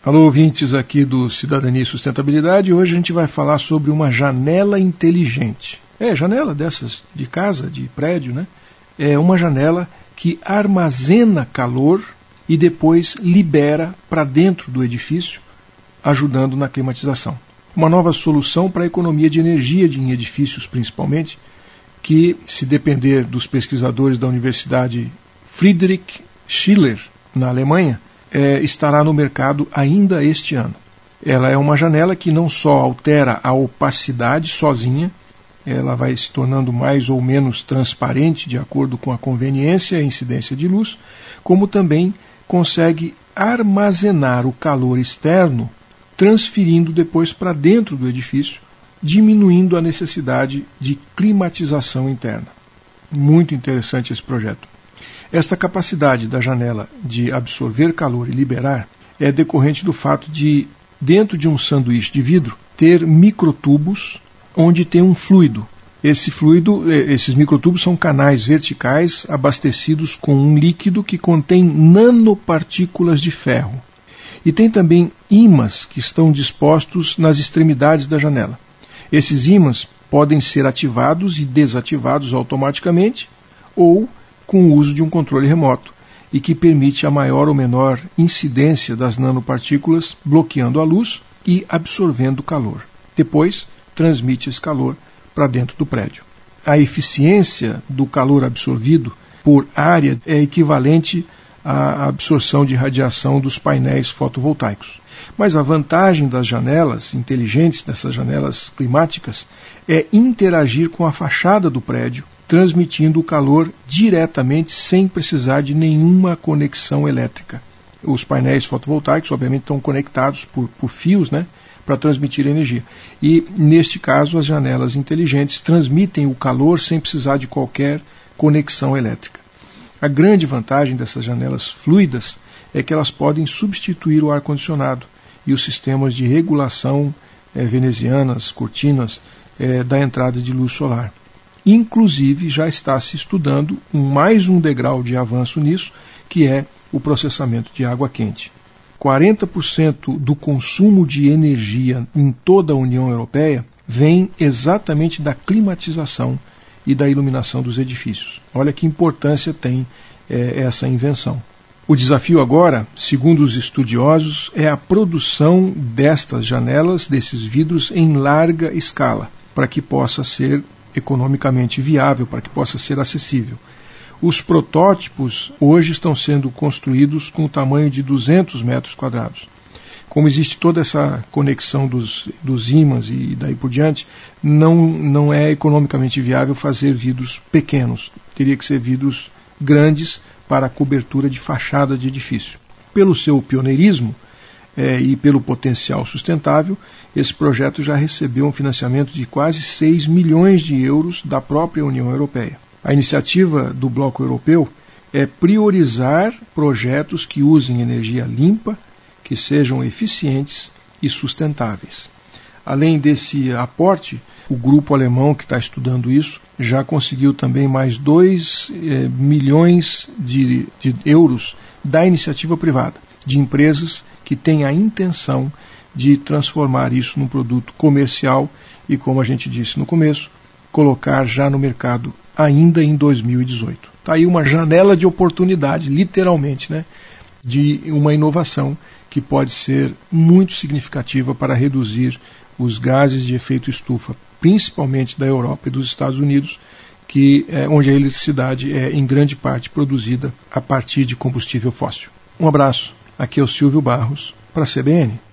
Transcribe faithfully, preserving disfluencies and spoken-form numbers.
Alô, ouvintes aqui do Cidadania e Sustentabilidade. Hoje a gente vai falar sobre uma janela inteligente. É, janela dessas de casa, de prédio, né? É uma janela que armazena calor e depois libera para dentro do edifício, ajudando na climatização. Uma nova solução para a economia de energia de, em edifícios, principalmente, que, se depender dos pesquisadores da Universidade Friedrich Schiller, na Alemanha, é, estará no mercado ainda este ano. Ela é uma janela que não só altera a opacidade sozinha, ela vai se tornando mais ou menos transparente de acordo com a conveniência e a incidência de luz, como também consegue armazenar o calor externo, transferindo depois para dentro do edifício, diminuindo a necessidade de climatização interna. Muito interessante esse projeto. Esta capacidade da janela de absorver calor e liberar é decorrente do fato de, dentro de um sanduíche de vidro, ter microtubos onde tem um fluido. Esse fluido, esses microtubos são canais verticais abastecidos com um líquido que contém nanopartículas de ferro. E tem também ímãs que estão dispostos nas extremidades da janela. Esses ímãs podem ser ativados e desativados automaticamente ou com o uso de um controle remoto e que permite a maior ou menor incidência das nanopartículas, bloqueando a luz e absorvendo o calor. Depois, transmite esse calor para dentro do prédio. A eficiência do calor absorvido por área é equivalente à absorção de radiação dos painéis fotovoltaicos. Mas a vantagem das janelas inteligentes, dessas janelas climáticas, é interagir com a fachada do prédio, transmitindo o calor diretamente sem precisar de nenhuma conexão elétrica. Os painéis fotovoltaicos, obviamente, estão conectados por, por fios, né, para transmitir energia. E, neste caso, as janelas inteligentes transmitem o calor sem precisar de qualquer conexão elétrica. A grande vantagem dessas janelas fluidas é que elas podem substituir o ar-condicionado e os sistemas de regulação eh, venezianas, cortinas, eh, da entrada de luz solar. Inclusive, já está se estudando um, mais um degrau de avanço nisso, que é o processamento de água quente. quarenta por cento do consumo de energia em toda a União Europeia vem exatamente da climatização e da iluminação dos edifícios. Olha que importância tem é, essa invenção. O desafio agora, segundo os estudiosos, é a produção destas janelas, desses vidros, em larga escala, para que possa ser economicamente viável, para que possa ser acessível. Os protótipos hoje estão sendo construídos com o tamanho de duzentos metros quadrados. Como existe toda essa conexão dos, dos ímãs e daí por diante, não, não é economicamente viável fazer vidros pequenos. Teria que ser vidros grandes para a cobertura de fachada de edifício. Pelo seu pioneirismo é, e pelo potencial sustentável, esse projeto já recebeu um financiamento de quase seis milhões de euros da própria União Europeia. A iniciativa do Bloco Europeu é priorizar projetos que usem energia limpa, que sejam eficientes e sustentáveis. Além desse aporte, o grupo alemão que está estudando isso já conseguiu também mais dois eh, milhões de, de euros da iniciativa privada, de empresas que têm a intenção de transformar isso num produto comercial e, como a gente disse no começo, colocar já no mercado ainda em dois mil e dezoito. Está aí uma janela de oportunidade, literalmente, né, de uma inovação que pode ser muito significativa para reduzir os gases de efeito estufa, principalmente da Europa e dos Estados Unidos, que é onde a eletricidade é em grande parte produzida a partir de combustível fóssil. Um abraço, aqui é o Silvio Barros, para a C B N.